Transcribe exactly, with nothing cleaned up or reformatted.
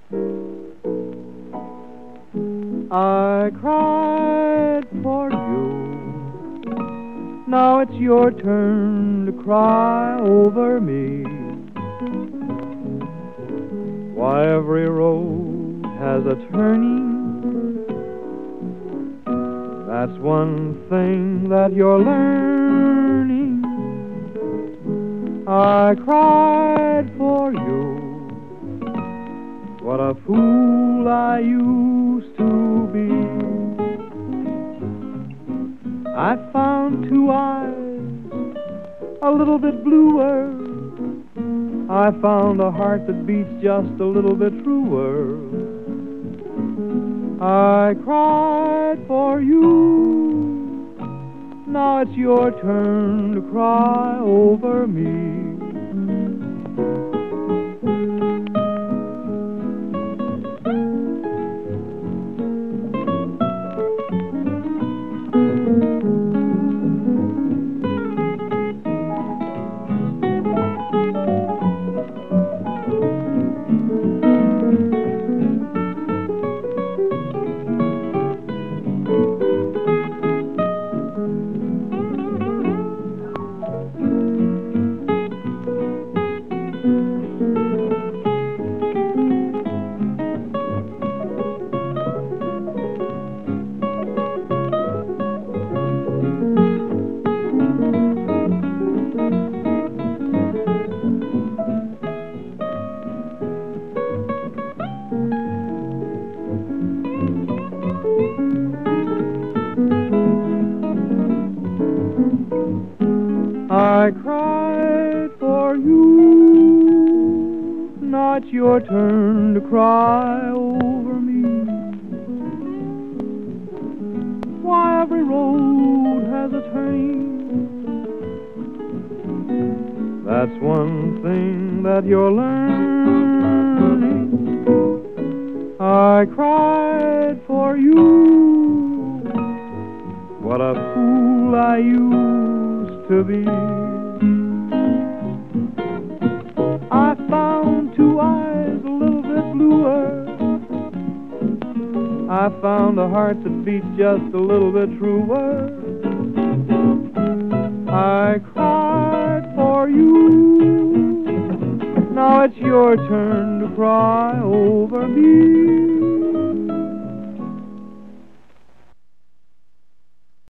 I cried for you. Now it's your turn to cry over me. Why, every road has a turning. That's one thing that you're learning. I cried for you. What a fool I used to be. I found two eyes a little bit bluer. I found a heart that beats just a little bit truer. I cried for you. Now it's your turn to cry over me. I cried for you. Now it's your turn to cry over me. Why, every road has a turning. That's one thing that you're learning. I cried for you. What a fool I used to be. I found two eyes a little bit bluer. I found a heart that beats just a little bit truer. I cried for you. Now it's your turn to cry over me.